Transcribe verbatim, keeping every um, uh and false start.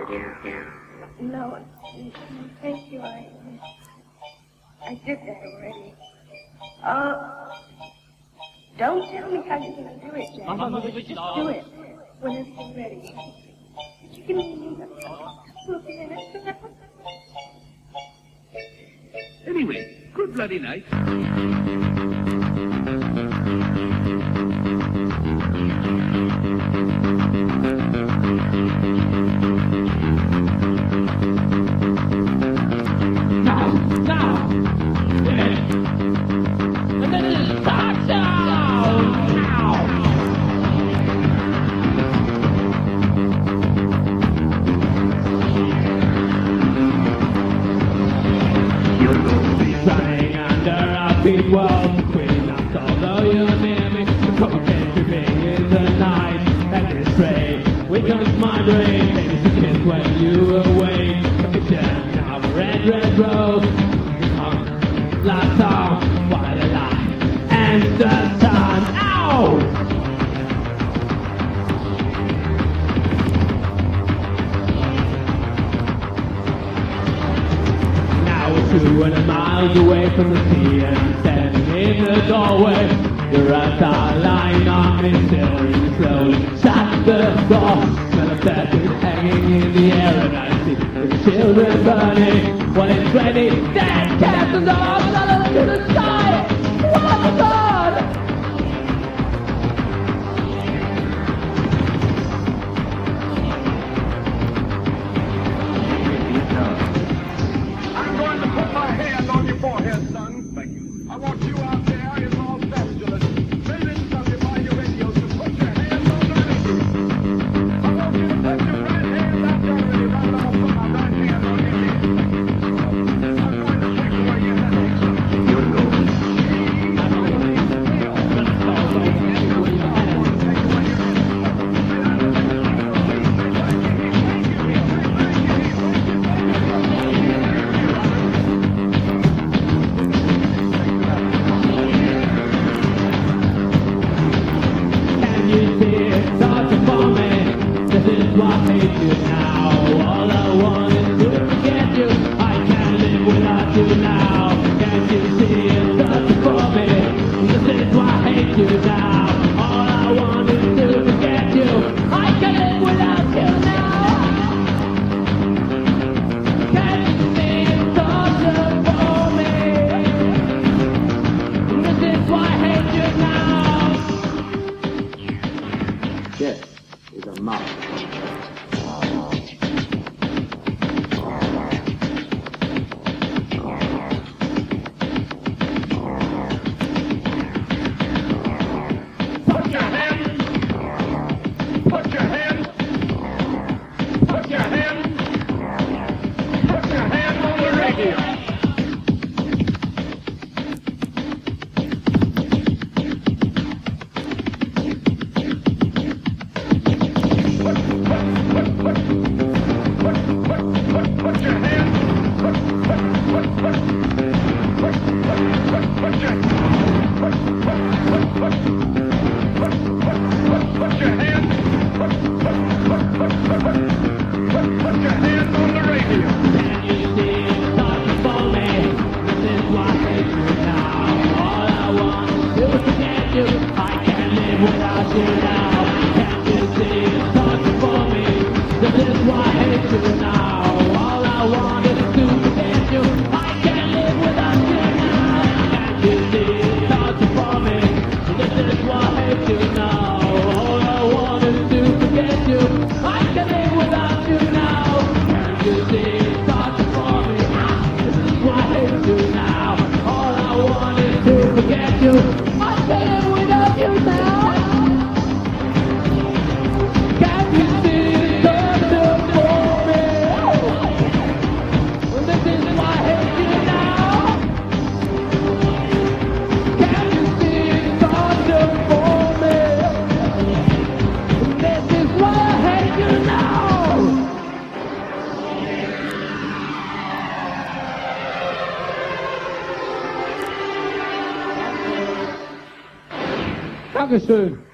No, thank you. I, I did that already. Uh, don't tell me how you're going to do it, Jack. Just do it when it's ready. Could you give me a couple of minutes? Anyway, good bloody night. Now, now, yeah. And then it starts out now. You're gonna be Running under a big wall, quitting us although you're near me. The cold can't be in the night, and it's rain. Weakens my brain, maybe it's a kiss when you awake. It's just now a red, red rose. On last song, while the light and the sun. Ow! Now we're two hundred miles away from the sea, and standing in the doorway. Your eyes are lying on me, staring slowly. Shut the door, smell of plastic hanging in the air, and I see the children burning. When it's ready, dead castles are falling to the sky. Oh my God! I'm going to put my hand on your forehead, son. Thank you. I want you out there in Los Angeles, millions of you by your radios, to put your hands on the radio. I want you to put your right hand out there on your right. I'm going to put my right hand on your head. I'm going to take away your headache, son. You're going. I'm going to leave the deal. I'm going to take away your Can you see it starting for me? This is what I hate you now. All I want is to forget you. I can't live without you now. Can you see it starting for me? This is why I hate you now. All I want is to forget you. I can't live without you now. Can you see it starting for me? This is why I hate you now. This is a mouse. Put your hands. Put your hands. Put your hands. Put your hands on the radio. Put your hands. Put your Put your hands. Put your hands on the radio. Can you see it starting for me? This is why I hate you now. All I want is to forget you. I can't live without you now. Can you see it starting for me? This is why I hate you now. All I want is to forget you. I can't live without you now. Can you see it starting for me? This is why I hate you now. All I want is to forget you. I can't live without you now. Can you see it starting for me? This is why I hate you now. All I want is to forget you. I can't live without you now. Can you see it starting for me? This is why I hate you now. Can you see it starting for me? This is why I hate you now. Dankeschön.